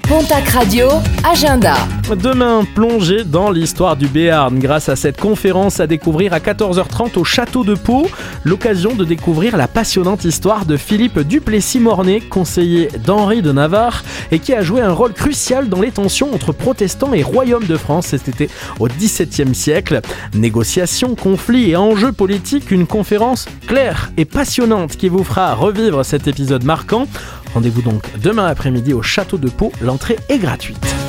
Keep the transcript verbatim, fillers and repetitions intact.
Pontac Radio, agenda. Demain, plongée dans l'histoire du Béarn grâce à cette conférence à découvrir à quatorze heures trente au Château de Pau. L'occasion de découvrir la passionnante histoire de Philippe Duplessis-Mornay, conseiller d'Henri de Navarre et qui a joué un rôle crucial dans les tensions entre protestants et royaume de France. C'était au dix-septième siècle. Négociations, conflits et enjeux politiques, une conférence claire et passionnante qui vous fera revivre cet épisode marquant. Rendez-vous donc demain après-midi au Château de Pau, l'entrée est gratuite.